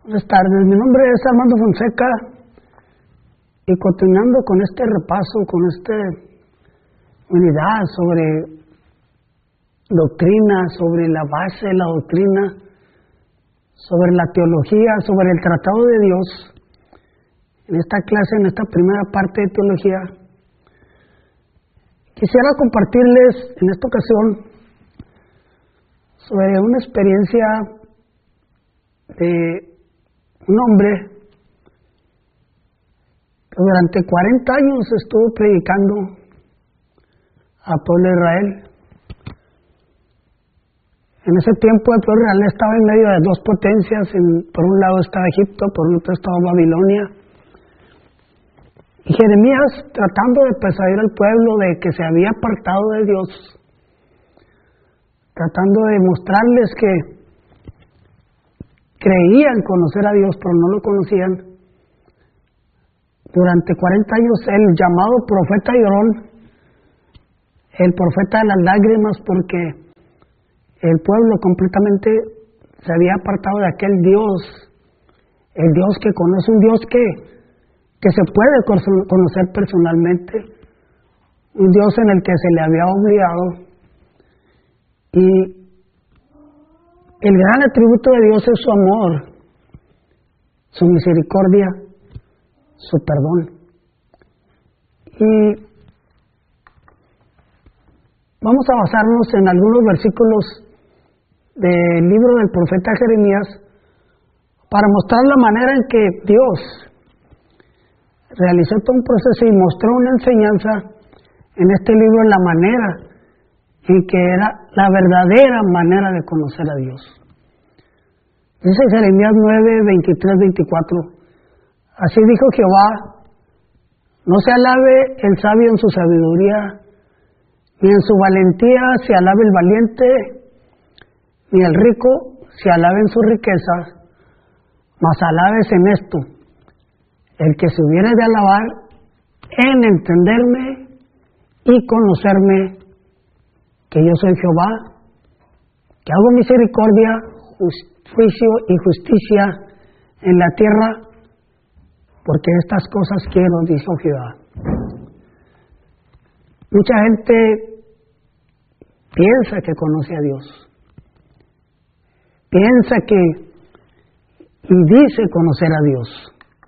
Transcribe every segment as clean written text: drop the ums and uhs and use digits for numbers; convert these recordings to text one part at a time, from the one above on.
Buenas tardes, mi nombre es Armando Fonseca y continuando con este repaso, con esta unidad sobre doctrina, sobre la base de la doctrina, sobre la teología, sobre el tratado de Dios. En esta clase, en esta primera parte de teología, quisiera compartirles en esta ocasión sobre una experiencia de un hombre que durante 40 años estuvo predicando al pueblo de Israel. En ese tiempo el pueblo de Israel estaba en medio de dos potencias, por un lado estaba Egipto, por el otro estaba Babilonia. Y Jeremías, tratando de persuadir al pueblo de que se había apartado de Dios, tratando de mostrarles que creían conocer a Dios, pero no lo conocían. Durante 40 años, el llamado profeta llorón, el profeta de las lágrimas, porque el pueblo completamente se había apartado de aquel Dios, el Dios que conoce, un Dios que se puede conocer personalmente, un Dios en el que se le había obligado. Y el gran atributo de Dios es su amor, su misericordia, su perdón. Y vamos a basarnos en algunos versículos del libro del profeta Jeremías para mostrar la manera en que Dios realizó todo un proceso y mostró una enseñanza en este libro, en la manera en que era la verdadera manera de conocer a Dios. Dice Jeremías 9, 23, 24. Así dijo Jehová: no se alabe el sabio en su sabiduría, ni en su valentía se alabe el valiente, ni el rico se alabe en sus riquezas, mas alabes en esto, el que se hubiere de alabar en entenderme y conocerme, que yo soy Jehová, que hago misericordia, juicio y justicia en la tierra, porque estas cosas quiero, dijo Jehová. Mucha gente piensa que conoce a Dios, piensa que y dice conocer a Dios.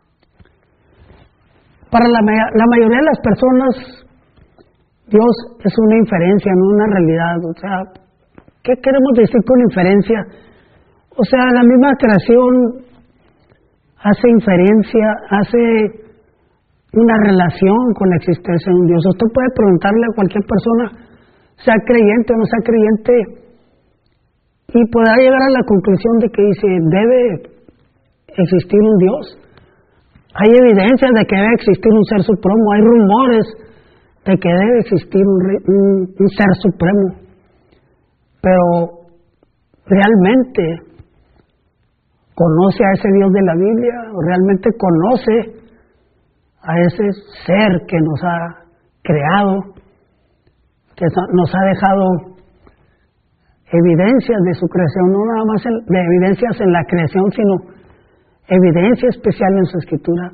Para la mayoría de las personas, Dios es una inferencia, no una realidad. O sea, ¿qué queremos decir con inferencia? O sea, la misma creación hace inferencia, hace una relación con la existencia de un Dios. Usted puede preguntarle a cualquier persona, sea creyente o no sea creyente, y podrá llegar a la conclusión de que dice, debe existir un Dios. Hay evidencias de que debe existir un ser supremo, hay rumores de que debe existir un ser supremo, pero realmente conoce a ese Dios de la Biblia, o realmente conoce a ese ser que nos ha creado, que nos ha dejado evidencias de su creación, no nada más de evidencias en la creación, sino evidencia especial en su escritura.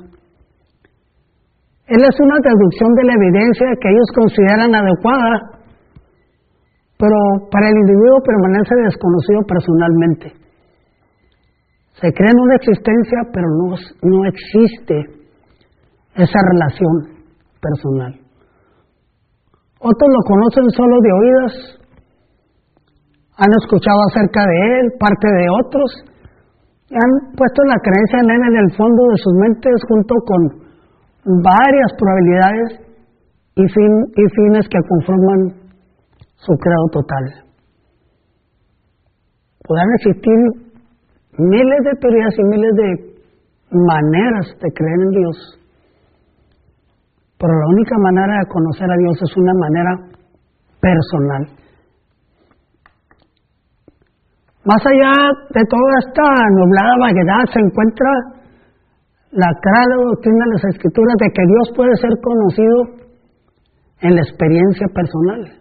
Él es una traducción de la evidencia que ellos consideran adecuada, pero para el individuo permanece desconocido personalmente. Se cree en una existencia, pero no existe esa relación personal. Otros lo conocen solo de oídas, han escuchado acerca de él, parte de otros, y han puesto la creencia en él en el fondo de sus mentes junto con varias probabilidades y fines que conforman su credo total. Podrán existir miles de teorías y miles de maneras de creer en Dios, pero la única manera de conocer a Dios es una manera personal. Más allá de toda esta nublada vaguedad se encuentra la clara doctrina de las Escrituras de que Dios puede ser conocido en la experiencia personal.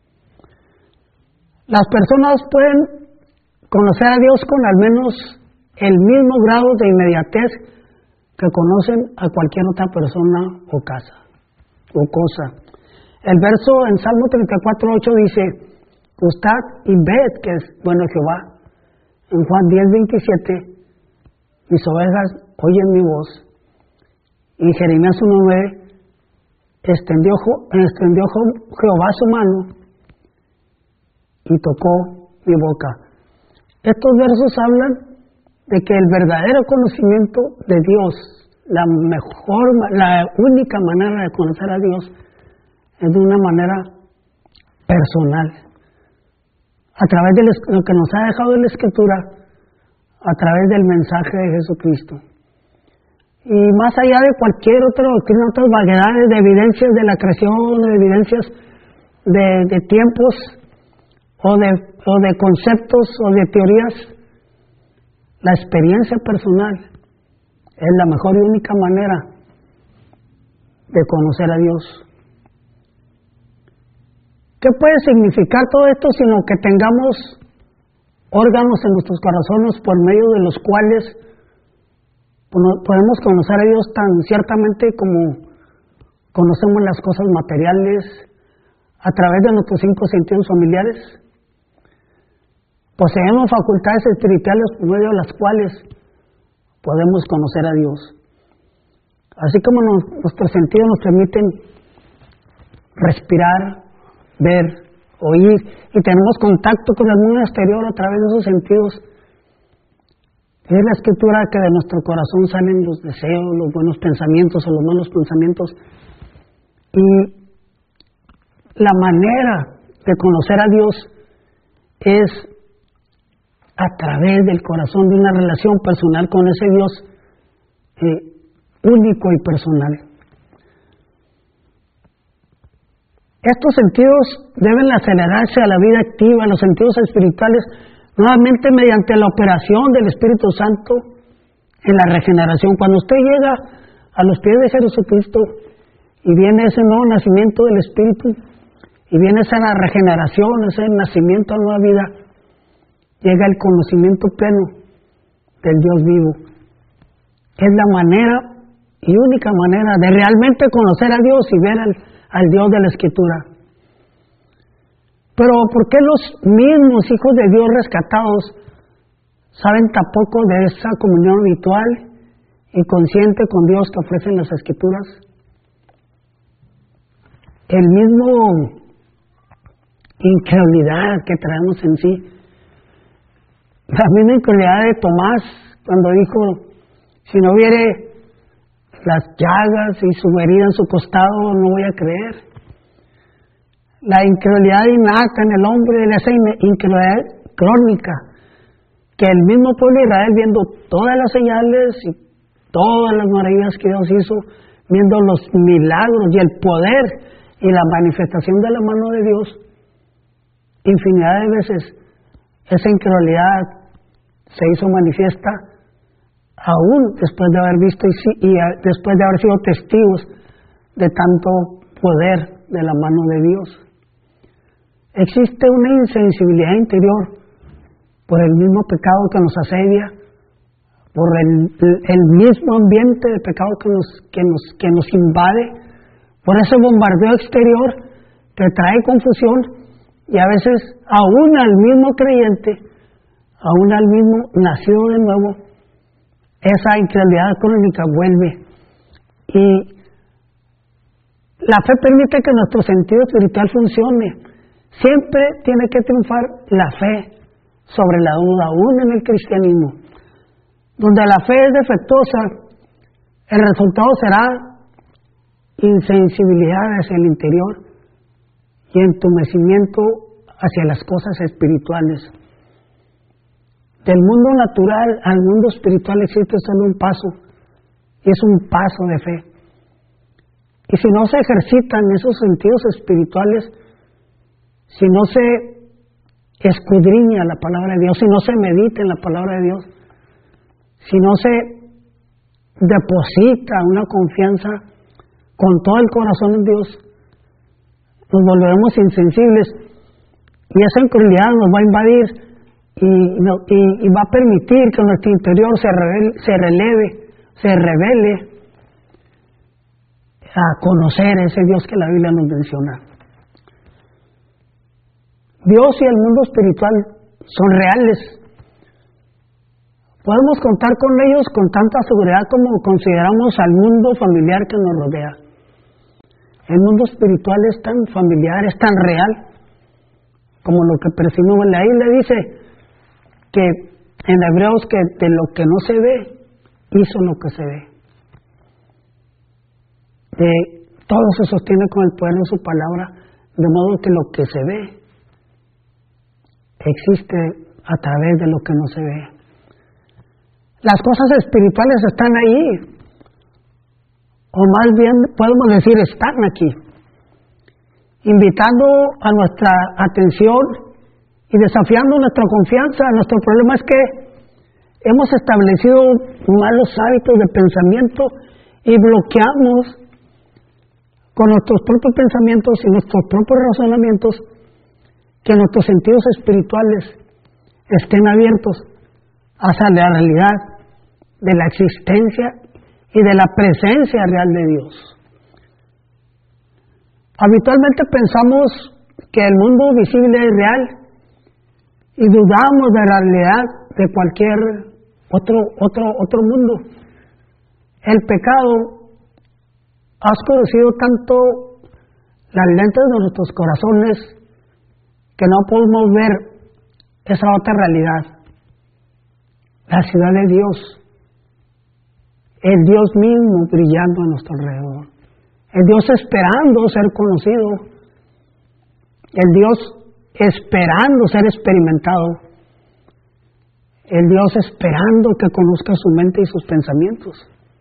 Las personas pueden conocer a Dios con al menos el mismo grado de inmediatez que conocen a cualquier otra persona o cosa. El verso en Salmo 34:8 dice: gustad y ved que es bueno Jehová. En Juan 10:27, mis ovejas oyen mi voz. Y Jeremías 1:9, extendió Jehová su mano y tocó mi boca. Estos versos hablan de que el verdadero conocimiento de Dios, la única manera de conocer a Dios, es de una manera personal, a través de lo que nos ha dejado en la Escritura, a través del mensaje de Jesucristo. Y más allá de cualquier otra doctrina, otras vaguedades de evidencias de la creación, de evidencias de tiempos, o de conceptos, o de teorías, la experiencia personal es la mejor y única manera de conocer a Dios. ¿Qué puede significar todo esto sino que tengamos órganos en nuestros corazones por medio de los cuales podemos conocer a Dios tan ciertamente como conocemos las cosas materiales a través de nuestros 5 sentidos familiares? Poseemos facultades espirituales por medio de las cuales podemos conocer a Dios. Así como nuestros sentidos nos permiten respirar, ver, oír, y tenemos contacto con el mundo exterior a través de esos sentidos, es la Escritura que de nuestro corazón salen los deseos, los buenos pensamientos o los malos pensamientos. Y la manera de conocer a Dios es a través del corazón, de una relación personal con ese Dios único y personal. Estos sentidos deben acelerarse a la vida activa, los sentidos espirituales, nuevamente mediante la operación del Espíritu Santo en la regeneración. Cuando usted llega a los pies de Jesucristo y viene ese nuevo nacimiento del Espíritu, y viene esa regeneración, ese nacimiento a nueva vida, llega el conocimiento pleno del Dios vivo. Es la manera y única manera de realmente conocer a Dios y ver al Dios de la Escritura. Pero ¿por qué los mismos hijos de Dios rescatados saben tan poco de esa comunión habitual y consciente con Dios que ofrecen las Escrituras? El mismo incredulidad que traemos en sí, la misma incredulidad de Tomás cuando dijo: si no viere las llagas y su herida en su costado, no voy a creer. La incredulidad innata en el hombre, esa incredulidad crónica, que el mismo pueblo de Israel, viendo todas las señales y todas las maravillas que Dios hizo, viendo los milagros y el poder y la manifestación de la mano de Dios, infinidad de veces esa incredulidad se hizo manifiesta aún después de haber visto y después de haber sido testigos de tanto poder de la mano de Dios. Existe una insensibilidad interior por el mismo pecado que nos asedia, por el mismo ambiente de pecado que nos invade, por ese bombardeo exterior que trae confusión, y a veces aún al mismo creyente, aún al mismo nacido de nuevo, esa incredulidad crónica vuelve. Y la fe permite que nuestro sentido espiritual funcione. Siempre tiene que triunfar la fe sobre la duda, aún en el cristianismo. Donde la fe es defectuosa, el resultado será insensibilidad hacia el interior y entumecimiento hacia las cosas espirituales. Del mundo natural al mundo espiritual existe solo un paso, y es un paso de fe. Y si no se ejercitan esos sentidos espirituales, si no se escudriña la palabra de Dios, si no se medita en la palabra de Dios, si no se deposita una confianza con todo el corazón en Dios, nos volveremos insensibles y esa incredulidad nos va a invadir y va a permitir que nuestro interior se revele a conocer ese Dios que la Biblia nos menciona. Dios y el mundo espiritual son reales. Podemos contar con ellos con tanta seguridad como consideramos al mundo familiar que nos rodea. El mundo espiritual es tan familiar, es tan real, como lo que percibimos. La Biblia dice que en Hebreos que de lo que no se ve, hizo lo que se ve. Todo se sostiene con el poder de su palabra, de modo que lo que se ve existe a través de lo que no se ve. Las cosas espirituales están ahí, o más bien podemos decir están aquí, invitando a nuestra atención y desafiando nuestra confianza. Nuestro problema es que hemos establecido malos hábitos de pensamiento y bloqueamos con nuestros propios pensamientos y nuestros propios razonamientos que nuestros sentidos espirituales estén abiertos hacia la realidad de la existencia y de la presencia real de Dios. Habitualmente pensamos que el mundo visible es real y dudamos de la realidad de cualquier otro mundo. El pecado ha oscurecido tanto las lentes de nuestros corazones que no podemos ver esa otra realidad, la ciudad de Dios, el Dios mismo brillando a nuestro alrededor, el Dios esperando ser conocido, el Dios esperando ser experimentado, el Dios esperando que conozca su mente y sus pensamientos.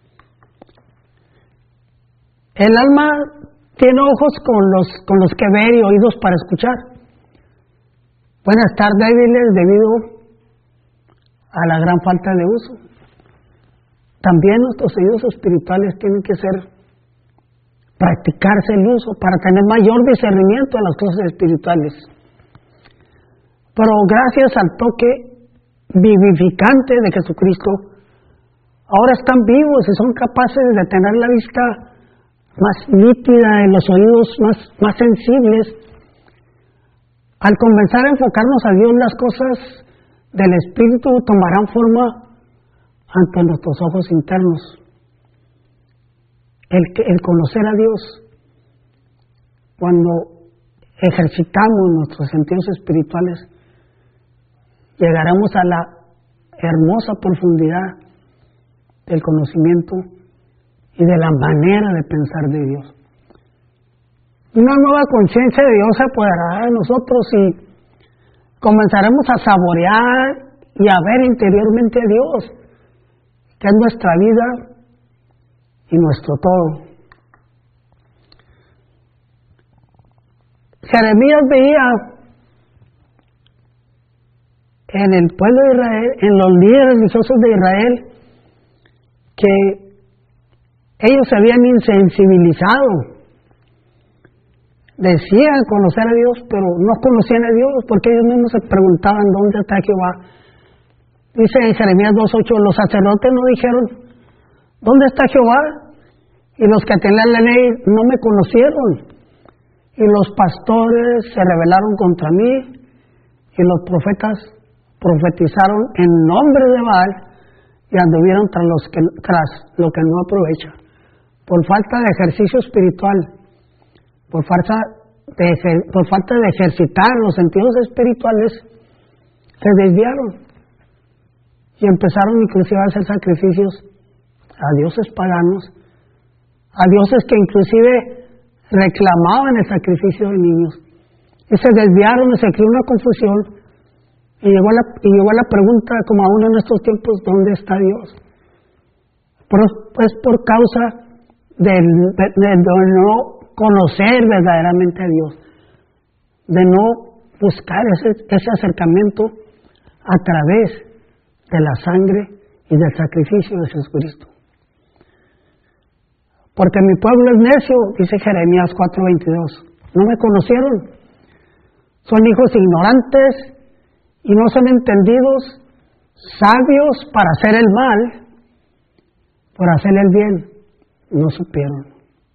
El alma tiene ojos con los que ver y oídos para escuchar. Pueden estar débiles debido a la gran falta de uso. También nuestros oídos espirituales tienen que practicarse el uso para tener mayor discernimiento de las cosas espirituales. Pero gracias al toque vivificante de Jesucristo, ahora están vivos y son capaces de tener la vista más nítida y los oídos más sensibles. Al comenzar a enfocarnos a Dios, las cosas del Espíritu tomarán forma ante nuestros ojos internos. El conocer a Dios, cuando ejercitamos nuestros sentidos espirituales, llegaremos a la hermosa profundidad del conocimiento y de la manera de pensar de Dios. Una nueva conciencia de Dios se apoderará de nosotros y comenzaremos a saborear y a ver interiormente a Dios, que es nuestra vida y nuestro todo. Jeremías veía en el pueblo de Israel, en los líderes religiosos de Israel, que ellos se habían insensibilizado. Decían conocer a Dios, pero no conocían a Dios, porque ellos mismos se preguntaban dónde está Jehová. Dice en Jeremías 2:8, los sacerdotes no dijeron, ¿dónde está Jehová? Y los que tenían la ley no me conocieron. Y los pastores se rebelaron contra mí, y los profetas profetizaron en nombre de Baal, y anduvieron tras lo que no aprovecha. Por falta de ejercicio espiritual, por falta de ejercitar los sentidos espirituales, se desviaron y empezaron inclusive a hacer sacrificios a dioses paganos, a dioses que inclusive reclamaban el sacrificio de niños, y se desviaron y se creó una confusión, y llegó la pregunta, como aún en estos tiempos, ¿dónde está Dios? Pues por causa de no conocer verdaderamente a Dios, de no buscar ese acercamiento a través de la sangre y del sacrificio de Jesucristo. Porque mi pueblo es necio, dice Jeremías 4:22, no me conocieron, son hijos ignorantes y no son entendidos, sabios para hacer el mal, por hacer el bien, no supieron.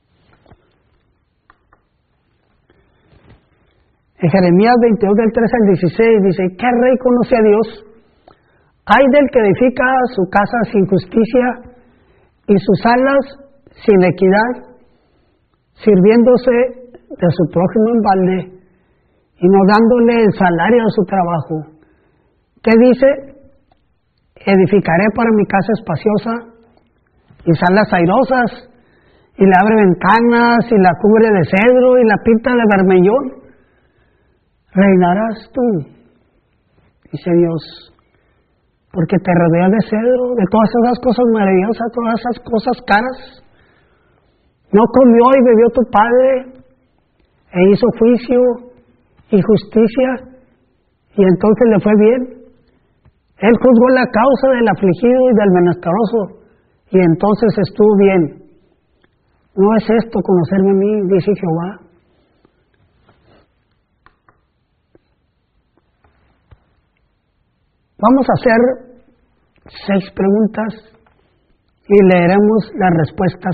En Jeremías 22, del 13 al 16, dice: ¿qué rey conoce a Dios? Hay del que edifica su casa sin justicia y sus alas sin equidad, sirviéndose de su prójimo en balde y no dándole el salario de su trabajo. ¿Qué dice? Edificaré para mi casa espaciosa y salas airosas, y le abre ventanas y la cubre de cedro y la pinta de bermellón. Reinarás tú, dice Dios, porque te rodeas de cedro, de todas esas cosas maravillosas, todas esas cosas caras. No comió y bebió tu padre, e hizo juicio y justicia, y entonces le fue bien. Él juzgó la causa del afligido y del menesteroso, y entonces estuvo bien. No es esto conocerme a mí, dice Jehová. Vamos a hacer 6 preguntas y leeremos las respuestas.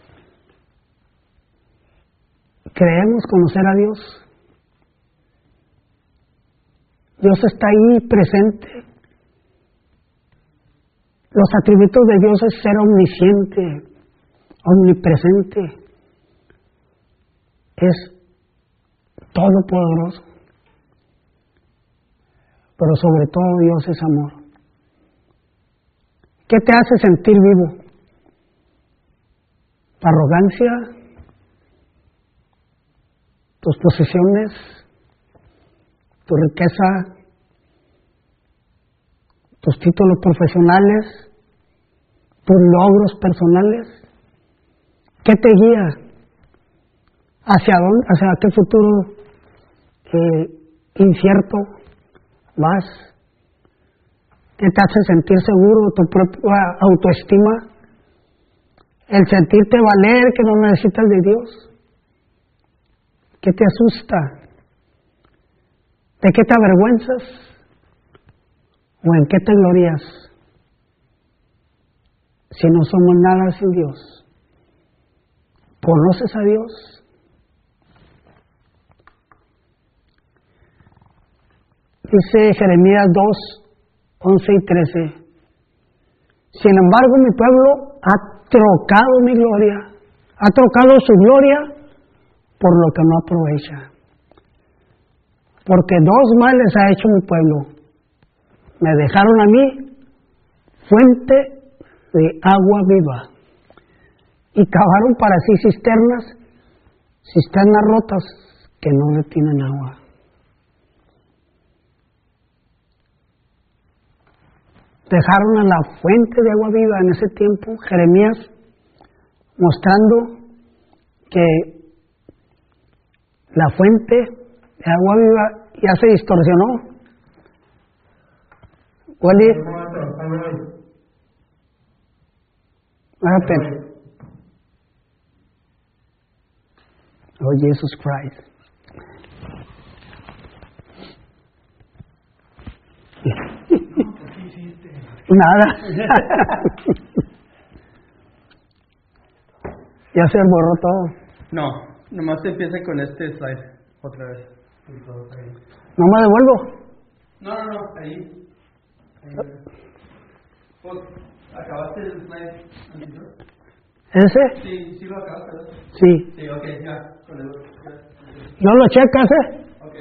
¿Creemos conocer a Dios? Dios está ahí presente. Los atributos de Dios es ser omnisciente, omnipresente. Es todopoderoso. Pero sobre todo Dios es amor. ¿Qué te hace sentir vivo? ¿Tu arrogancia? ¿Tus posesiones? ¿Tu riqueza? ¿Tus títulos profesionales? ¿Tus logros personales? ¿Qué te guía? ¿Hacia dónde? ¿Hacia qué futuro incierto vas? ¿Qué te hace sentir seguro? ¿Tu propia autoestima? ¿El sentirte valer, que no necesitas de Dios? ¿Qué te asusta? ¿De qué te avergüenzas? ¿O en qué te glorías? Si no somos nada sin Dios. ¿Conoces a Dios? Dice Jeremías 2, 11 y 13. Sin embargo, mi pueblo ha trocado mi gloria, ha trocado su gloria por lo que no aprovecha. Porque 2 males ha hecho mi pueblo. Me dejaron a mí fuente de agua viva y cavaron para sí cisternas rotas que no retienen agua. Dejaron a la fuente de agua viva en ese tiempo, Jeremías, mostrando que la fuente de agua viva ya se distorsionó. What happened? Oh, Jesus Christ. Nada. Ya se borró todo. No, nomás se empieza con este slide otra vez. ¿No me devuelvo? No, ahí. Pues, ¿acabaste el slide anterior? ¿Ese? Sí lo acabaste, ¿verdad? Sí. Sí, ok, ya, con el otro. ¿No lo checas, Ok.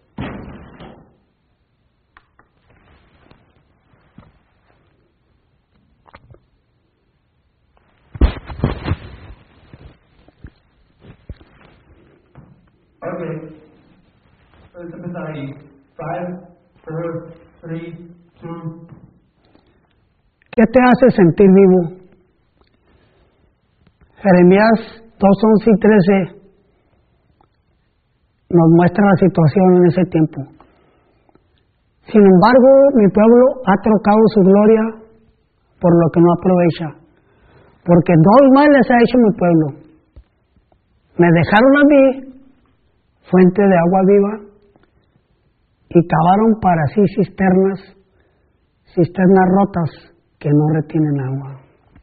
Puedes empezar ahí. 5, 4, 3, 2. ¿Qué te hace sentir vivo? Jeremías 2, 11 y 13 nos muestra la situación en ese tiempo. Sin embargo, mi pueblo ha trocado su gloria por lo que no aprovecha. Porque 2 males ha hecho mi pueblo. Me dejaron a mí fuente de agua viva y cavaron para sí cisternas rotas que no retienen agua.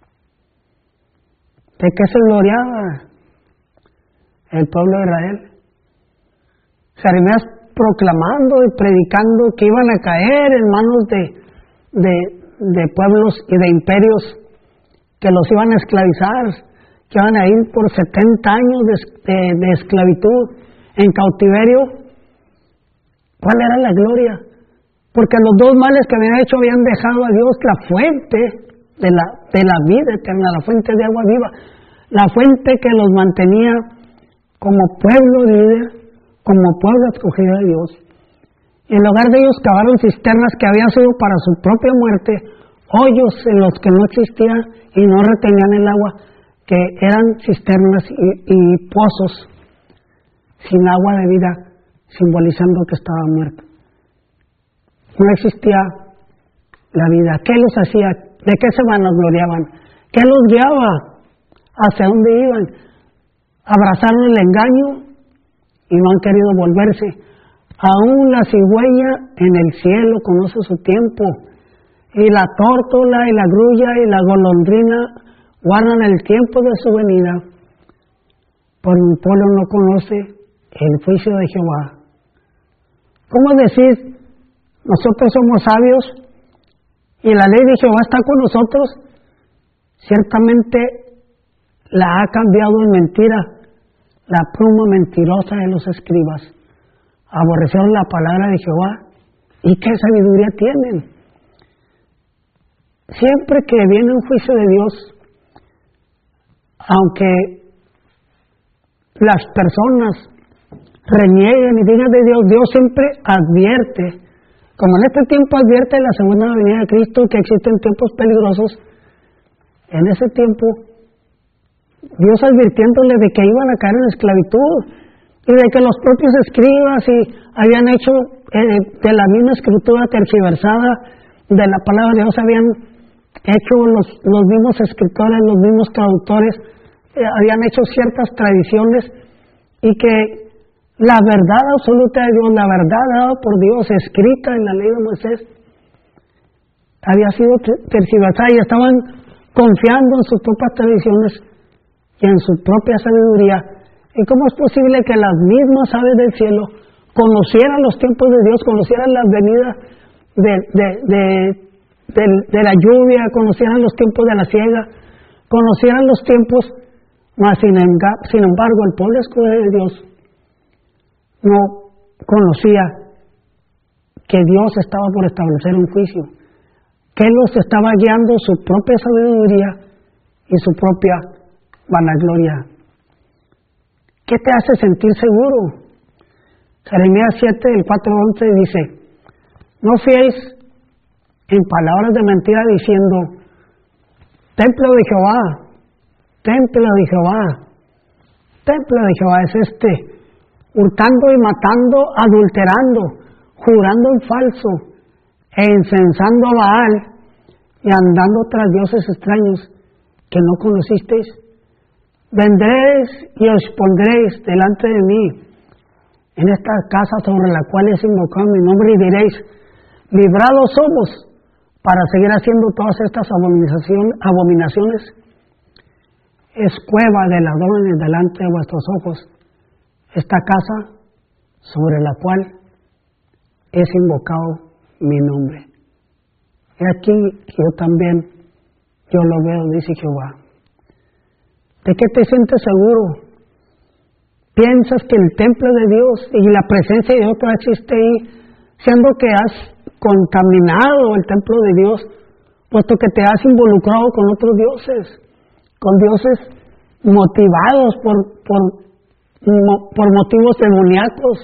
¿De qué se gloriaba el pueblo de Israel? Jeremías proclamando y predicando que iban a caer en manos de pueblos y de imperios que los iban a esclavizar, que iban a ir por 70 años de esclavitud en cautiverio. ¿Cuál era la gloria? Porque los dos males que habían hecho habían dejado a Dios la fuente de la vida eterna, la fuente de agua viva, la fuente que los mantenía como pueblo líder, como pueblo escogido de Dios. Y en lugar de ellos cavaron cisternas que habían sido para su propia muerte, hoyos en los que no existían y no retenían el agua, que eran cisternas y pozos sin agua de vida, simbolizando que estaba muerto. No existía la vida. ¿Qué los hacía? ¿De qué se vanagloriaban? ¿Qué los guiaba? ¿Hacia dónde iban? Abrazaron el engaño y no han querido volverse. Aún la cigüeña en el cielo conoce su tiempo, y la tórtola y la grulla y la golondrina guardan el tiempo de su venida. Por mi pueblo no conoce el juicio de Jehová. ¿Cómo decir, nosotros somos sabios y la ley de Jehová está con nosotros? Ciertamente la ha cambiado en mentira la pluma mentirosa de los escribas. Aborrecieron la palabra de Jehová. ¿Y qué sabiduría tienen? Siempre que viene un juicio de Dios, aunque las personas renieguen y digan de Dios, Dios siempre advierte, como en este tiempo advierte la segunda venida de Cristo, que existen tiempos peligrosos. En ese tiempo, Dios advirtiéndole de que iban a caer en esclavitud y de que los propios escribas habían hecho de la misma escritura tergiversada de la palabra de Dios, habían hecho los mismos escritores, los mismos traductores, habían hecho ciertas tradiciones, y que la verdad absoluta de Dios, la verdad dada por Dios, escrita en la ley de Moisés, había sido tergiversada, y estaban confiando en sus propias tradiciones y en su propia sabiduría. ¿Y cómo es posible que las mismas aves del cielo conocieran los tiempos de Dios, conocieran las venidas de la lluvia, conocieran los tiempos de la siega, conocieran los tiempos, mas sin embargo el pueblo escogido de Dios no conocía que Dios estaba por establecer un juicio, que Él los estaba guiando su propia sabiduría y su propia vanagloria? ¿Qué te hace sentir seguro? Jeremías 7, del 4 al 11 dice: no fiéis en palabras de mentira diciendo, templo de Jehová, templo de Jehová, templo de Jehová es este, hurtando y matando, adulterando, jurando en falso, e incensando a Baal, y andando tras dioses extraños que no conocisteis. Vendréis y os pondréis delante de mí en esta casa sobre la cual es invocado mi nombre, y diréis, librados somos para seguir haciendo todas estas abominaciones. Es cueva de ladrones delante de vuestros ojos esta casa sobre la cual es invocado mi nombre. Y aquí yo también, yo lo veo, dice Jehová. ¿De qué te sientes seguro? ¿Piensas que el templo de Dios y la presencia de Dios existe ahí, siendo que has contaminado el templo de Dios, puesto que te has involucrado con otros dioses, con dioses motivados por motivos demoníacos,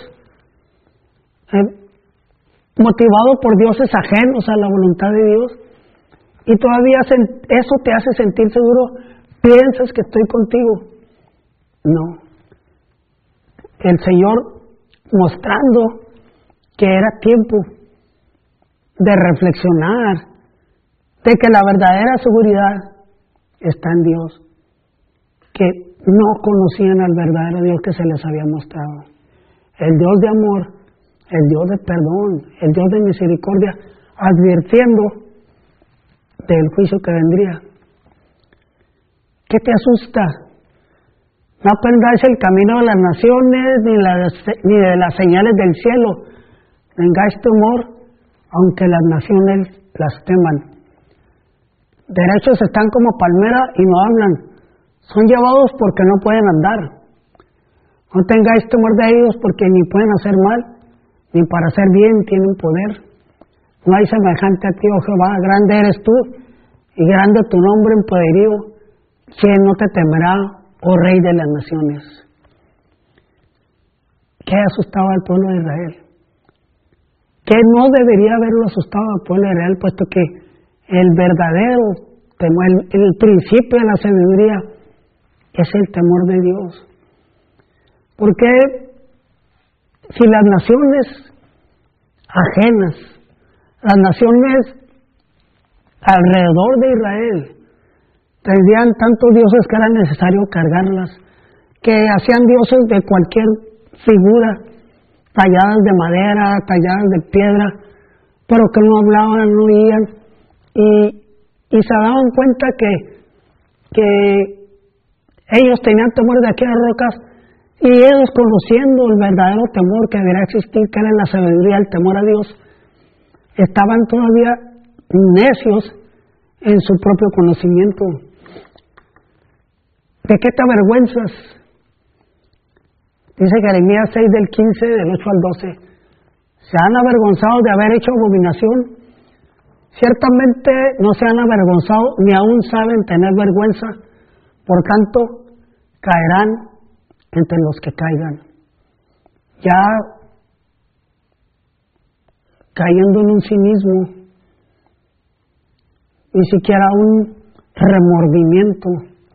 motivado por dioses ajenos a la voluntad de Dios, y todavía eso te hace sentir seguro? ¿Piensas que estoy contigo? No. El Señor mostrando que era tiempo de reflexionar, de que la verdadera seguridad está en Dios, que no conocían al verdadero Dios que se les había mostrado. El Dios de amor, el Dios de perdón, el Dios de misericordia, advirtiendo del juicio que vendría. ¿Qué te asusta? No aprendáis el camino de las naciones, ni de las señales del cielo. Tengáis temor, aunque las naciones las teman. Derechos están como palmera y no hablan. Son llevados porque no pueden andar. No tengáis temor de ellos, porque ni pueden hacer mal, ni para hacer bien tienen poder. No hay semejante a ti, oh Jehová. Grande eres tú, y grande tu nombre en poderío. ¿Quién no te temerá, oh Rey de las naciones? ¿Qué asustaba al pueblo de Israel? ¿Qué no debería haberlo asustado al pueblo de Israel? Puesto que el verdadero temor, el principio de la sabiduría, es el temor de Dios. Porque si las naciones ajenas, las naciones alrededor de Israel, tendrían tantos dioses que era necesario cargarlas, que hacían dioses de cualquier figura, talladas de madera, talladas de piedra, pero que no hablaban, no oían, y se daban cuenta que ellos tenían temor de aquellas rocas, y ellos, conociendo el verdadero temor que debería existir, que era la sabiduría, el temor a Dios, estaban todavía necios en su propio conocimiento. ¿De qué te avergüenzas? Dice Jeremías 6 del 15, del 8 al 12. ¿Se han avergonzado de haber hecho abominación? Ciertamente no se han avergonzado, ni aún saben tener vergüenza. Por tanto, caerán entre los que caigan. Ya cayendo en un cinismo, ni siquiera un remordimiento,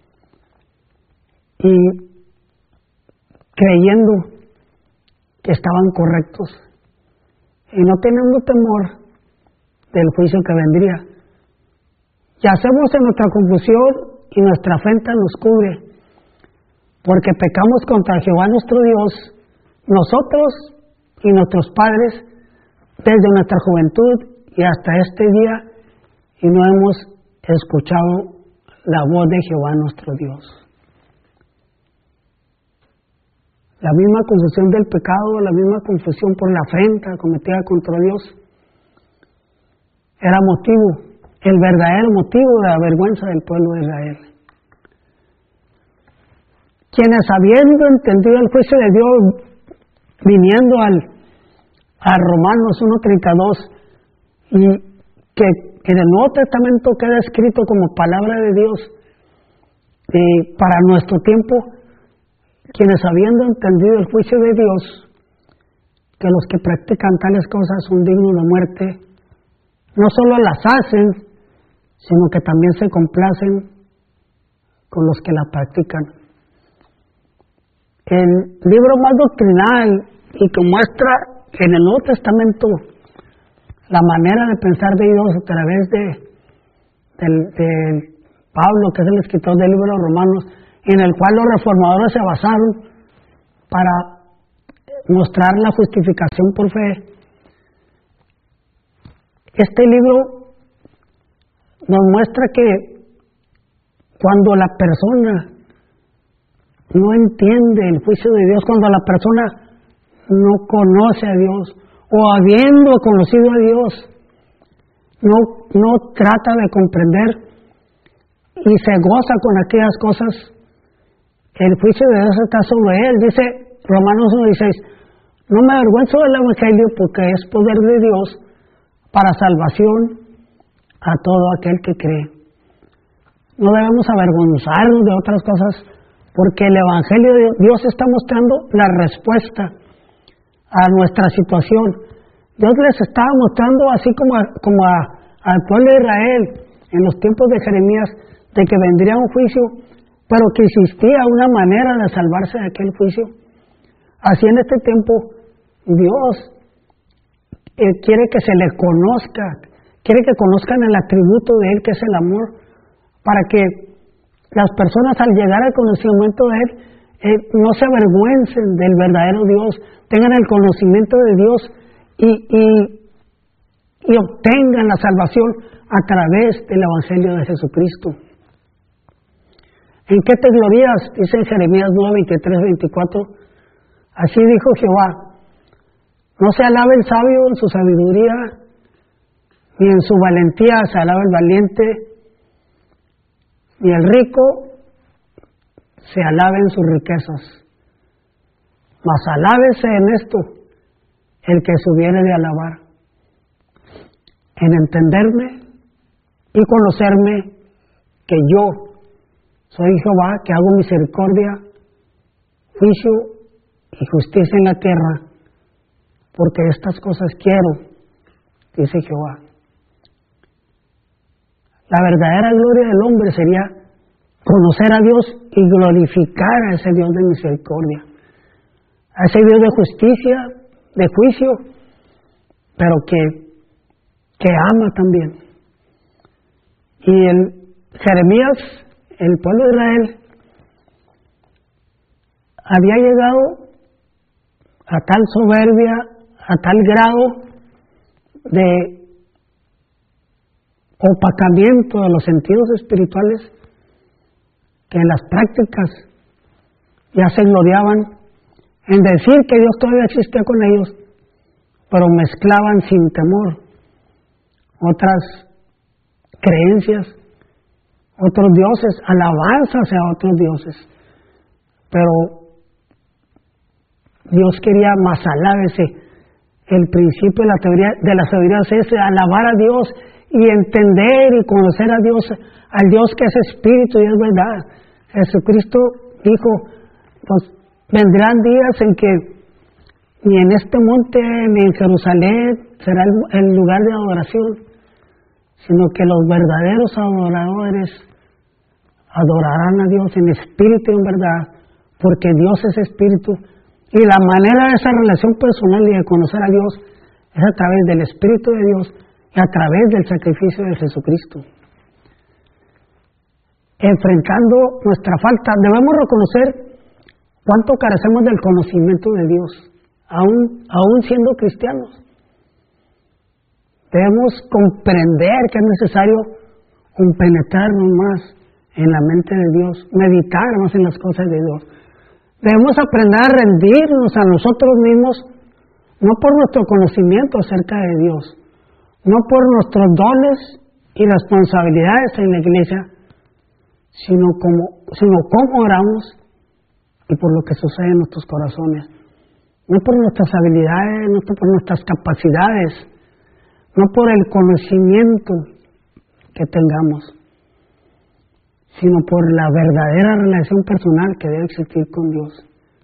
y creyendo que estaban correctos y no teniendo temor del juicio que vendría. Yacemos en nuestra confusión y nuestra afrenta nos cubre, porque pecamos contra Jehová nuestro Dios, nosotros y nuestros padres, desde nuestra juventud y hasta este día, y no hemos escuchado la voz de Jehová nuestro Dios. La misma confusión del pecado, la misma confusión por la afrenta cometida contra Dios, era motivo, el verdadero motivo de la vergüenza del pueblo de Israel. Quienes, habiendo entendido el juicio de Dios, viniendo a Romanos 1:32, y que en el Nuevo Testamento queda escrito como palabra de Dios para nuestro tiempo, quienes, habiendo entendido el juicio de Dios, que los que practican tales cosas son dignos de muerte, no solo las hacen, sino que también se complacen con los que la practican. El libro más doctrinal y que muestra en el Nuevo Testamento la manera de pensar de Dios a través de Pablo, que es el escritor del libro de Romanos, en el cual los reformadores se basaron para mostrar la justificación por fe. Este libro nos muestra que cuando la persona no entiende el juicio de Dios, cuando la persona no conoce a Dios, o habiendo conocido a Dios, no trata de comprender y se goza con aquellas cosas, el juicio de Dios está sobre él. Dice Romanos 1:16, no me avergüenzo del Evangelio, porque es poder de Dios para salvación a todo aquel que cree. No debemos avergonzarnos de otras cosas, porque el Evangelio de Dios está mostrando la respuesta a nuestra situación. Dios les estaba mostrando, así como al pueblo de Israel en los tiempos de Jeremías, de que vendría un juicio, pero que existía una manera de salvarse de aquel juicio. Así en este tiempo Dios quiere que se le conozca, quiere que conozcan el atributo de Él, que es el amor, para que las personas, al llegar al conocimiento de Él, no se avergüencen del verdadero Dios, tengan el conocimiento de Dios y obtengan la salvación a través del Evangelio de Jesucristo. ¿En qué te glorías? Dice en Jeremías 9, 23, 24. Así dijo Jehová: no se alabe el sabio en su sabiduría, ni en su valentía se alaba el valiente, ni el rico se alabe en sus riquezas. Mas alábese en esto el que se hubiere de alabar, en entenderme y conocerme que yo soy Jehová, que hago misericordia, juicio y justicia en la tierra, porque estas cosas quiero, dice Jehová. La verdadera gloria del hombre sería conocer a Dios y glorificar a ese Dios de misericordia, a ese Dios de justicia, de juicio, pero que ama también. Y en Jeremías, el pueblo de Israel había llegado a tal soberbia, a tal grado de opacamiento de los sentidos espirituales, que en las prácticas ya se gloriaban en decir que Dios todavía existía con ellos, pero mezclaban sin temor otras creencias, otros dioses, alabanzas a otros dioses. Pero Dios quería más alábese. El principio de la sabiduría es ese, alabar a Dios y entender y conocer a Dios, al Dios que es espíritu y es verdad. Jesucristo dijo, pues vendrán días en que ni en este monte ni en Jerusalén será el lugar de adoración, sino que los verdaderos adoradores adorarán a Dios en espíritu y en verdad, porque Dios es espíritu. Y la manera de esa relación personal y de conocer a Dios es a través del Espíritu de Dios y a través del sacrificio de Jesucristo. Enfrentando nuestra falta, debemos reconocer cuánto carecemos del conocimiento de Dios, aún siendo cristianos. Debemos comprender que es necesario compenetrarnos más en la mente de Dios, meditar más en las cosas de Dios. Debemos aprender a rendirnos a nosotros mismos, no por nuestro conocimiento acerca de Dios, no por nuestros dones y responsabilidades en la iglesia, sino cómo oramos y por lo que sucede en nuestros corazones. No por nuestras habilidades, no por nuestras capacidades, no por el conocimiento que tengamos, sino por la verdadera relación personal que debe existir con Dios.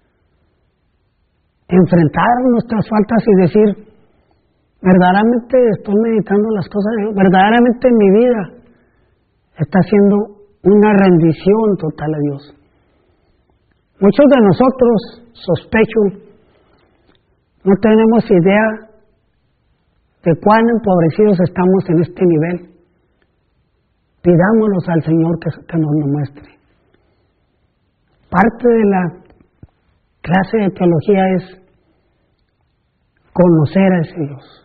Enfrentar nuestras faltas y decir, verdaderamente estoy meditando las cosas de Dios, verdaderamente mi vida está siendo una rendición total a Dios. Muchos de nosotros, sospecho, no tenemos idea de cuán empobrecidos estamos en este nivel. Pidámoslos al Señor que nos lo muestre. Parte de la clase de teología es conocer a ese Dios,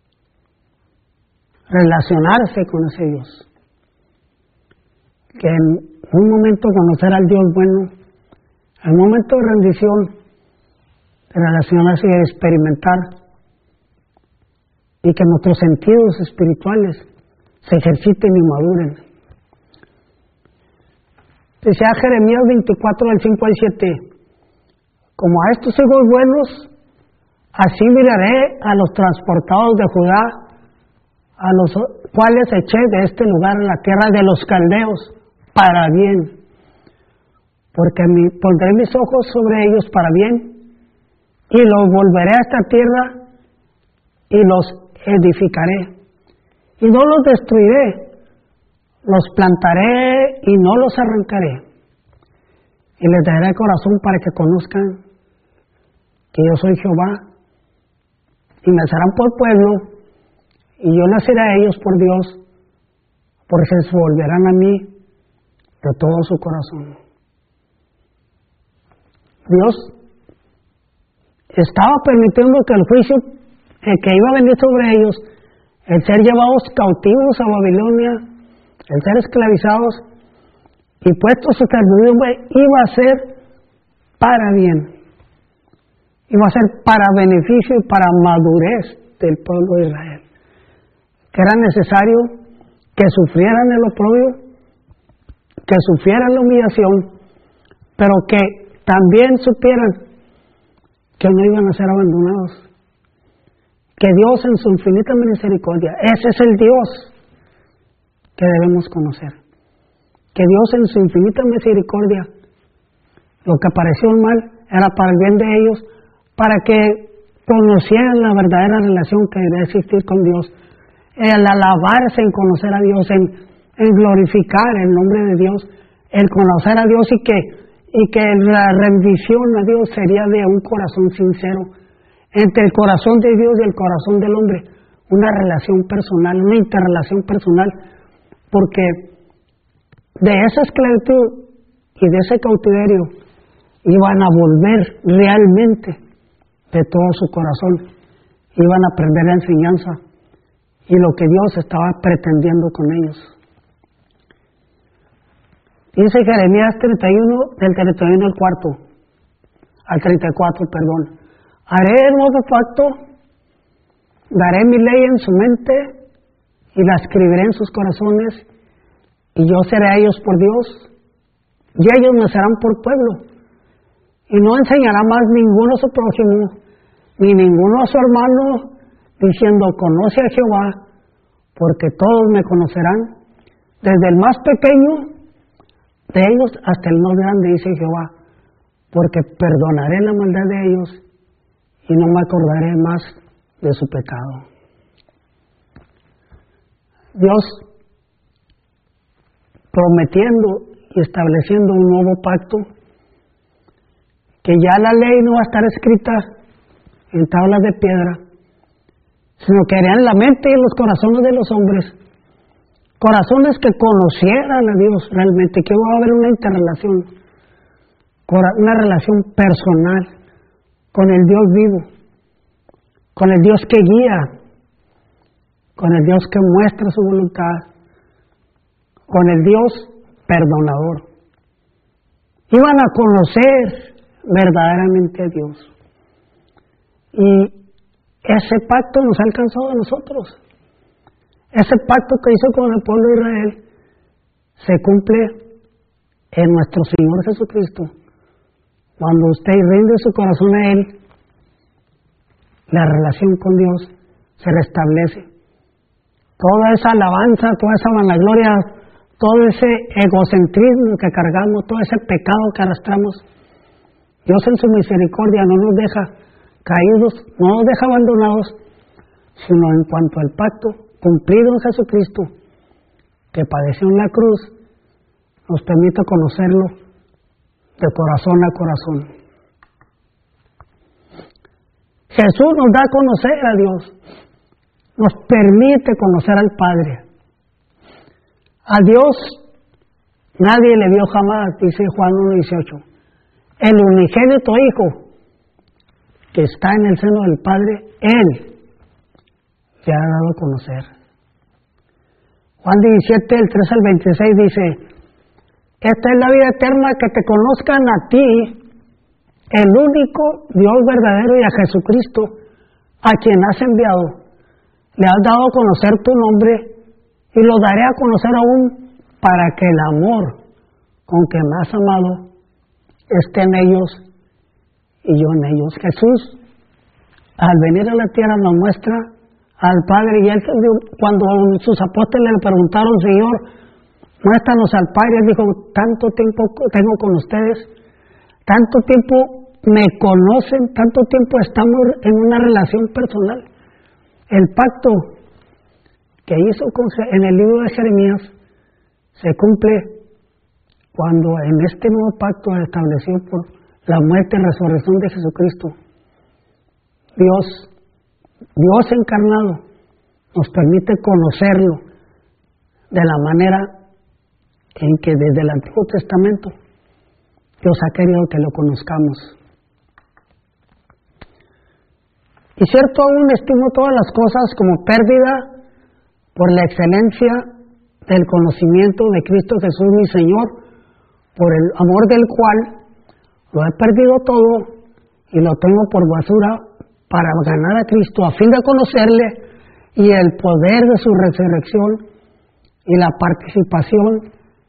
relacionarse con ese Dios. Que en un momento conocer al Dios bueno, en un momento de rendición, de relacionarse y de experimentar, y que nuestros sentidos espirituales se ejerciten y maduren. Dice a Jeremías 24, del 5 al 7, como a estos hijos buenos, así miraré a los transportados de Judá, a los cuales eché de este lugar en la tierra de los caldeos, para bien, porque pondré mis ojos sobre ellos para bien, y los volveré a esta tierra, y los edificaré, y no los destruiré, los plantaré y no los arrancaré, y les daré corazón para que conozcan que yo soy Jehová, y me serán por pueblo, y yo les seré a ellos por Dios, porque se volverán a mí de todo su corazón. Dios estaba permitiendo que el juicio que iba a venir sobre ellos, el ser llevados cautivos a Babilonia, el ser esclavizados y puestos a servidumbre, iba a ser para bien, iba a ser para beneficio y para madurez del pueblo de Israel, que era necesario que sufrieran el oprobio, que sufrieran la humillación, pero que también supieran que no iban a ser abandonados, que Dios en su infinita misericordia, ese es el Dios que debemos conocer, que Dios en su infinita misericordia, lo que pareció mal era para el bien de ellos, para que conocieran la verdadera relación que debe existir con Dios, el alabarse en conocer a Dios, en glorificar el nombre de Dios, el conocer a Dios y que la rendición a Dios sería de un corazón sincero, entre el corazón de Dios y el corazón del hombre, una relación personal, una interrelación personal, porque de esa esclavitud y de ese cautiverio iban a volver realmente de todo su corazón, iban a aprender la enseñanza y lo que Dios estaba pretendiendo con ellos. Dice Jeremías 31, del 31 al 34, perdón. Haré el nuevo pacto, daré mi ley en su mente y la escribiré en sus corazones, y yo seré a ellos por Dios, y ellos me serán por pueblo. Y no enseñará más ninguno a su prójimo, ni ninguno a su hermano, diciendo, conoce a Jehová, porque todos me conocerán, desde el más pequeño de ellos hasta el más grande, dice Jehová, porque perdonaré la maldad de ellos y no me acordaré más de su pecado. Dios prometiendo y estableciendo un nuevo pacto, que ya la ley no va a estar escrita en tablas de piedra, sino que haría en la mente y en los corazones de los hombres, corazones que conocieran a Dios realmente, que va a haber una interrelación, una relación personal con el Dios vivo, con el Dios que guía, con el Dios que muestra su voluntad, con el Dios perdonador. Iban a conocer verdaderamente a Dios. Y ese pacto nos ha alcanzado a nosotros. Ese pacto que hizo con el pueblo de Israel se cumple en nuestro Señor Jesucristo. Cuando usted rinde su corazón a Él, la relación con Dios se restablece. Toda esa alabanza, toda esa vanagloria, todo ese egocentrismo que cargamos, todo ese pecado que arrastramos, Dios en su misericordia no nos deja caídos, no nos deja abandonados, sino en cuanto al pacto cumplido en Jesucristo, que padeció en la cruz, nos permite conocerlo de corazón a corazón. Jesús nos da a conocer a Dios, nos permite conocer al Padre. A Dios nadie le vio jamás, dice Juan 1:18. El unigénito Hijo que está en el seno del Padre, Él le ha dado a conocer. Juan 17, del 3 al 26 dice, esta es la vida eterna, que te conozcan a ti, el único Dios verdadero, y a Jesucristo, a quien has enviado. Le has dado a conocer tu nombre, y lo daré a conocer aún, para que el amor con que me has amado esté en ellos y yo en ellos. Jesús, al venir a la tierra, nos muestra al Padre, y él, cuando sus apóstoles le preguntaron, Señor, muéstranos al Padre, él dijo, tanto tiempo tengo con ustedes, tanto tiempo me conocen, tanto tiempo estamos en una relación personal. El pacto que hizo en el libro de Jeremías se cumple cuando en este nuevo pacto establecido por la muerte y resurrección de Jesucristo, Dios encarnado nos permite conocerlo de la manera en que desde el Antiguo Testamento Dios ha querido que lo conozcamos. Y cierto aún estimo todas las cosas como pérdida por la excelencia del conocimiento de Cristo Jesús mi Señor, por el amor del cual lo he perdido todo y lo tengo por basura para ganar a Cristo, a fin de conocerle y el poder de su resurrección y la participación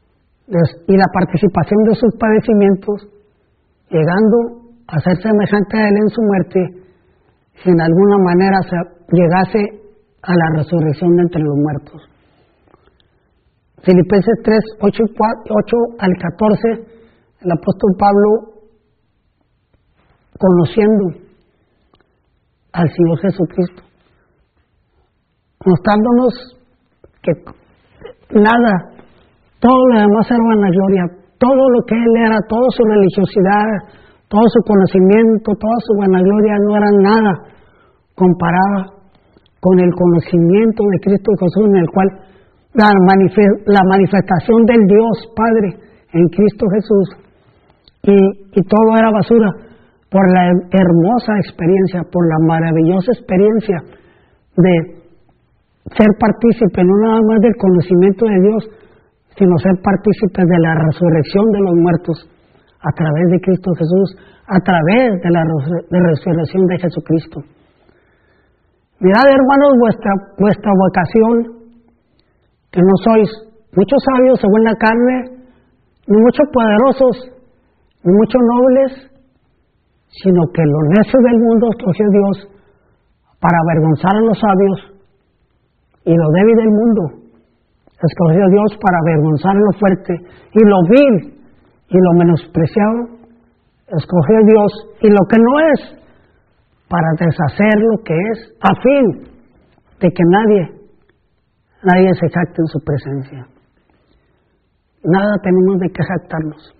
de sus padecimientos, llegando a ser semejante a él en su muerte, si en alguna manera llegase a la resurrección de entre los muertos. Filipenses 3, 8 al 14, el apóstol Pablo, conociendo al Señor Jesucristo, mostrándonos que nada, todo lo demás era vanagloria, todo lo que él era, toda su religiosidad, todo su conocimiento, toda su vanagloria no era nada comparada con el conocimiento de Cristo Jesús, en el cual la manifestación del Dios Padre en Cristo Jesús, y todo era basura por la hermosa experiencia, por la maravillosa experiencia de ser partícipe no nada más del conocimiento de Dios, sino ser partícipe de la resurrección de los muertos a través de Cristo Jesús, a través de la resurrección de Jesucristo. Mirad, hermanos, vuestra vocación, que no sois muchos sabios según la carne, ni muchos poderosos, ni muchos nobles, sino que lo necio del mundo escogió Dios para avergonzar a los sabios, y lo débil del mundo escogió Dios para avergonzar a lo fuerte, y lo vil y lo menospreciado escogió Dios, y lo que no es, para deshacer lo que es, a fin de que nadie se jacte en su presencia. Nada tenemos de qué jactarnos.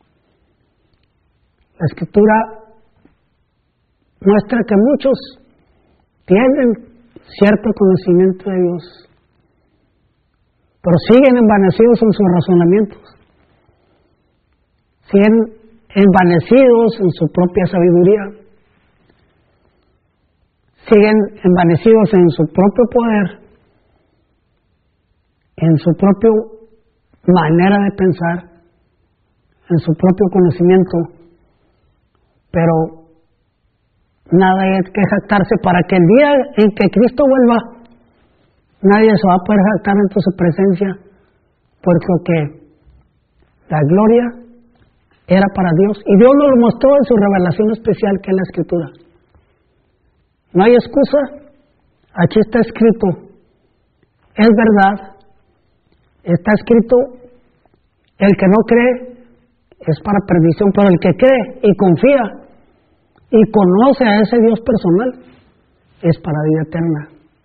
La Escritura muestra que muchos tienen cierto conocimiento de Dios, pero siguen envanecidos en sus razonamientos, siguen envanecidos en su propia sabiduría, siguen envanecidos en su propio poder, en su propia manera de pensar, en su propio conocimiento, pero nada hay que jactarse para que el día en que Cristo vuelva, nadie se va a poder jactar ante su presencia, porque la gloria era para Dios, y Dios nos lo mostró en su revelación especial, que es la Escritura. No hay excusa, aquí está escrito, es verdad, está escrito, el que no cree es para perdición, pero el que cree y confía y conoce a ese Dios personal es para vida eterna.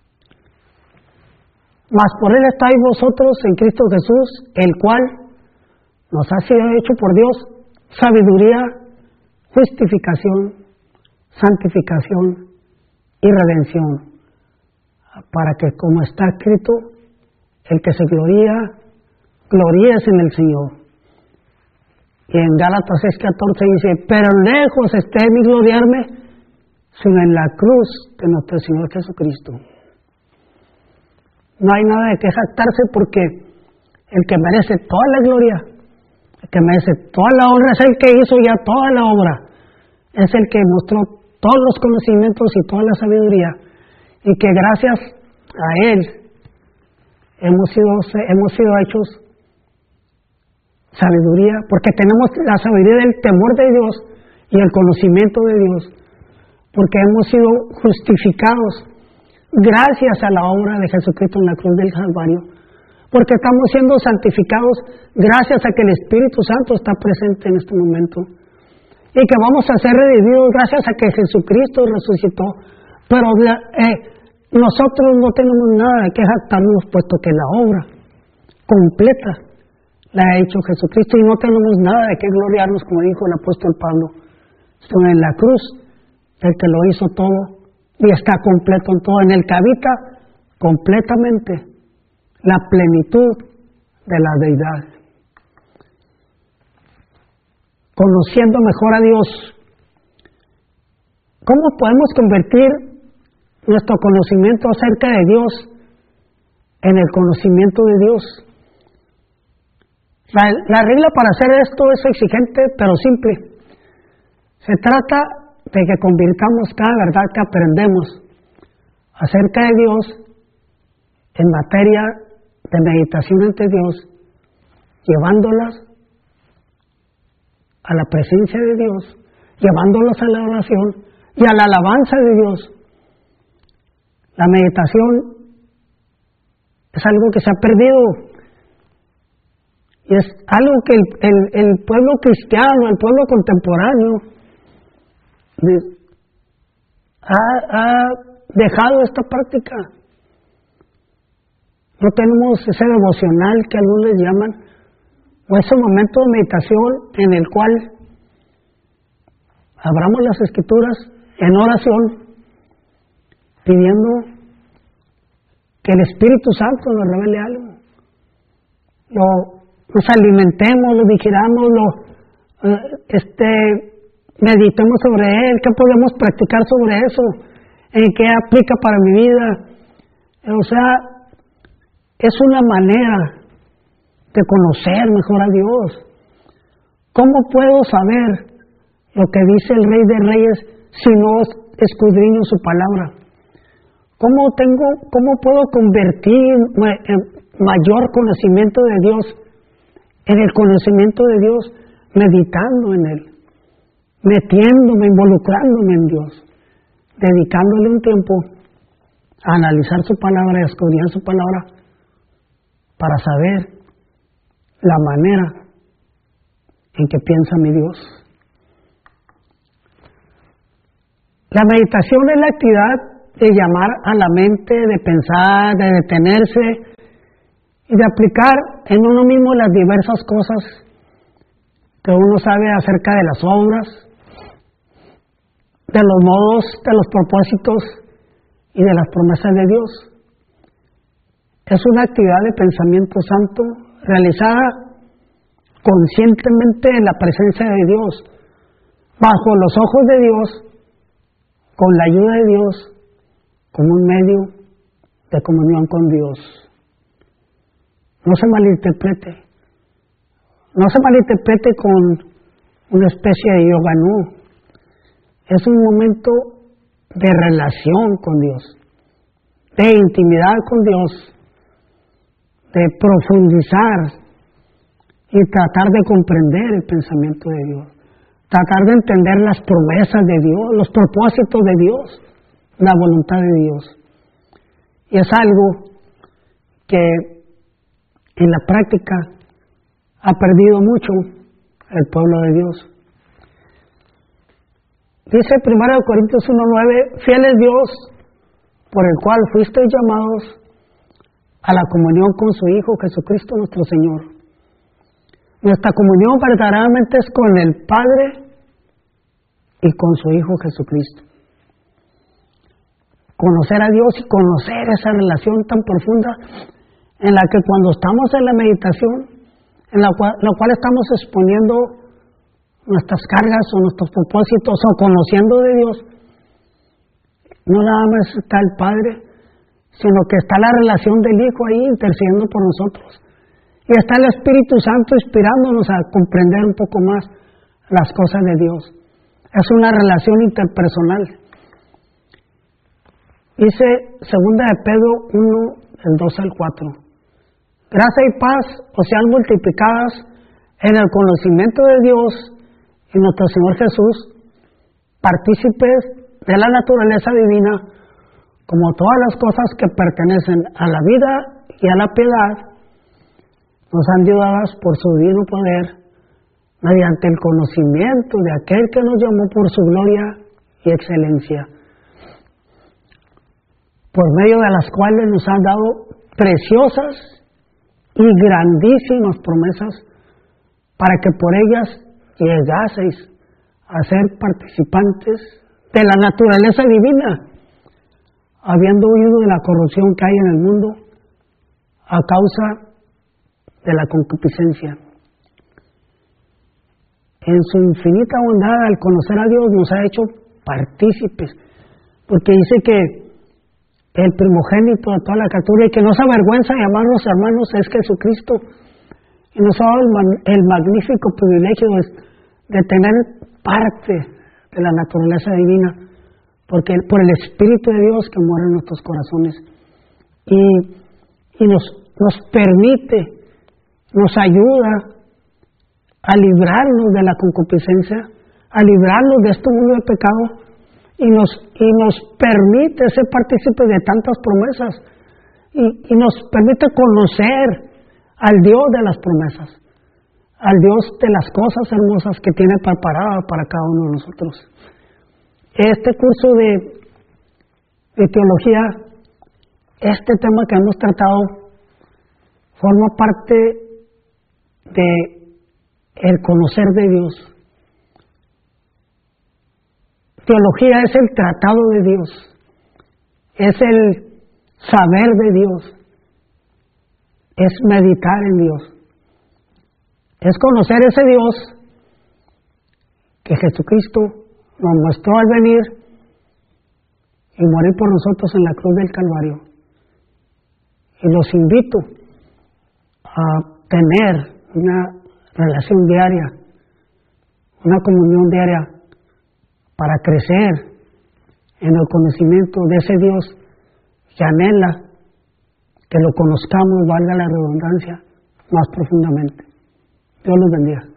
Mas por él estáis vosotros en Cristo Jesús, el cual nos ha sido hecho por Dios sabiduría, justificación, santificación y redención, para que, como está escrito, el que se gloríese en el Señor. Y en Gálatas 6:14 dice, pero lejos esté de mí gloriarme, sino en la cruz de nuestro Señor Jesucristo. No hay nada de qué jactarse, porque el que merece toda la gloria, el que merece toda la honra, es el que hizo ya toda la obra, es el que mostró todos los conocimientos y toda la sabiduría, y que gracias a él hemos sido hechos sabiduría, porque tenemos la sabiduría del temor de Dios y el conocimiento de Dios, porque hemos sido justificados gracias a la obra de Jesucristo en la cruz del Calvario, porque estamos siendo santificados gracias a que el Espíritu Santo está presente en este momento, y que vamos a ser redimidos gracias a que Jesucristo resucitó. Pero nosotros no tenemos nada de qué jactarnos, puesto que la obra completa la ha hecho Jesucristo, y no tenemos nada de qué gloriarnos, como dijo el apóstol Pablo, sino en la cruz, el que lo hizo todo y está completo en todo, en el que habita completamente la plenitud de la deidad. Conociendo mejor a Dios, ¿cómo podemos convertir nuestro conocimiento acerca de Dios en el conocimiento de Dios. La regla para hacer esto es exigente, pero simple. Se trata de que convirtamos cada verdad que aprendemos acerca de Dios en materia de meditación ante Dios, llevándolas a la presencia de Dios, llevándolas a la oración y a la alabanza de Dios. La meditación es algo que se ha perdido. Y es algo que el pueblo cristiano, el pueblo contemporáneo, ha dejado esta práctica. No tenemos ese devocional que algunos les llaman, o ese momento de meditación en el cual abramos las Escrituras en oración, pidiendo que el Espíritu Santo nos revele algo. Nos alimentemos, lo digiramos, meditemos sobre él, qué podemos practicar sobre eso, en qué aplica para mi vida. O sea, es una manera de conocer mejor a Dios. ¿Cómo puedo saber lo que dice el Rey de Reyes si no escudriño su palabra? ¿Cómo puedo convertir mayor conocimiento de Dios en el conocimiento de Dios? Meditando en Él, metiéndome, involucrándome en Dios, dedicándole un tiempo a analizar su palabra y a escudriñar su palabra para saber la manera en que piensa mi Dios. La meditación es la actividad de llamar a la mente, de pensar, de detenerse y de aplicar en uno mismo las diversas cosas que uno sabe acerca de las obras, de los modos, de los propósitos y de las promesas de Dios. Es una actividad de pensamiento santo realizada conscientemente en la presencia de Dios, bajo los ojos de Dios, con la ayuda de Dios, como un medio de comunión con Dios. No se malinterprete. No se malinterprete con una especie de yoga, no. Es un momento de relación con Dios, de intimidad con Dios, de profundizar y tratar de comprender el pensamiento de Dios, tratar de entender las promesas de Dios, los propósitos de Dios, la voluntad de Dios. Y es algo que en la práctica ha perdido mucho el pueblo de Dios. Dice 1 Corintios 1:9, fiel es Dios, por el cual fuisteis llamados a la comunión con su Hijo Jesucristo nuestro Señor. Nuestra comunión verdaderamente es con el Padre y con su Hijo Jesucristo. Conocer a Dios y conocer esa relación tan profunda en la que cuando estamos en la meditación, en la cual estamos exponiendo nuestras cargas o nuestros propósitos o conociendo de Dios, no nada más está el Padre, sino que está la relación del Hijo ahí intercediendo por nosotros. Y está el Espíritu Santo inspirándonos a comprender un poco más las cosas de Dios. Es una relación interpersonal. Dice 2 de Pedro 1, del 2 al 4. Gracia y paz os sean multiplicadas en el conocimiento de Dios y nuestro Señor Jesús, partícipes de la naturaleza divina, como todas las cosas que pertenecen a la vida y a la piedad, nos han dadas por su divino poder, mediante el conocimiento de aquel que nos llamó por su gloria y excelencia, por medio de las cuales nos han dado preciosas y grandísimas promesas, para que por ellas llegaseis a ser participantes de la naturaleza divina, habiendo huido de la corrupción que hay en el mundo a causa de la concupiscencia. En su infinita bondad, al conocer a Dios, nos ha hecho partícipes, porque dice que el primogénito de toda la criatura y que no se avergüenza de llamarnos hermanos es Jesucristo. Y nos ha dado el magnífico privilegio de tener parte de la naturaleza divina, porque por el Espíritu de Dios que mora en nuestros corazones. Y nos permite, nos ayuda a librarnos de la concupiscencia, a librarnos de este mundo de pecado, y nos permite ser partícipes de tantas promesas, y nos permite conocer al Dios de las promesas, al Dios de las cosas hermosas que tiene preparado para cada uno de nosotros. Este curso de teología, este tema que hemos tratado, forma parte de el conocer de Dios. Teología es el tratado de Dios, es el saber de Dios, es meditar en Dios, es conocer ese Dios que Jesucristo nos mostró al venir y morir por nosotros en la cruz del Calvario. Y los invito a tener una relación diaria, una comunión diaria, para crecer en el conocimiento de ese Dios que anhela que lo conozcamos, valga la redundancia, más profundamente. Dios los bendiga.